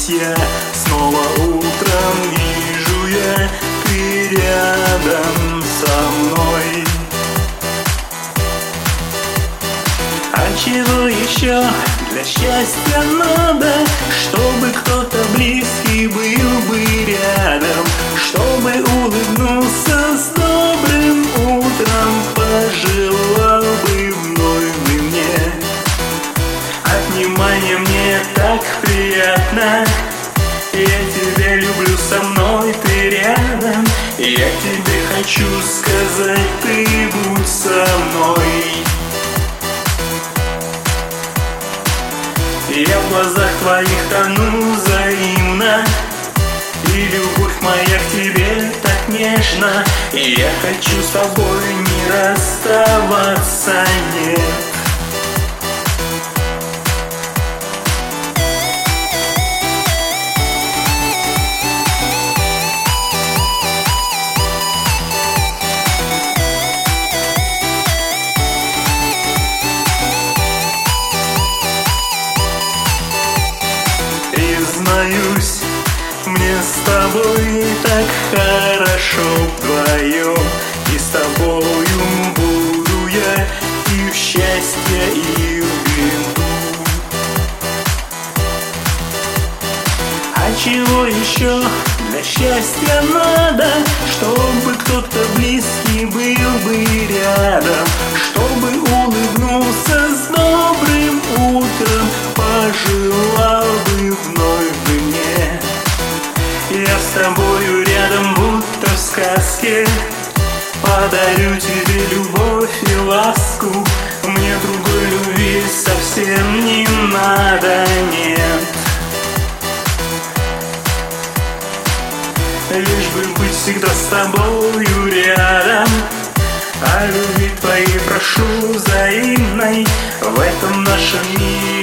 я, снова утром вижу я, ты рядом со мной. А чего еще для счастья надо? Чтобы кто-то близкий был бы рядом, чтобы улыбнулся с добрым утром, пожелал бы вновь бы мне. От внимания мне так приятно, я тебя люблю, со мной ты рядом. Я тебе хочу сказать, ты будь со мной. Я в глазах твоих тону взаимно, и любовь моя к тебе так нежна. И я хочу с тобой не расставаться, нет. Признаюсь, мне с тобой так хорошо вдвоем, и с тобою буду я и в счастье, и в беду. А чего еще для счастья надо? Чтобы кто-то близкий был бы рядом, чтобы улыбнулся с добрым утром, пожелал бы вновь бы мне. Я с тобою рядом, будто в сказке, подарю тебе любовь и ласку. Мне другой любви совсем не надо, нет. Лишь бы быть всегда с тобою рядом, а любви твоей прошу взаимной в этом нашем мире.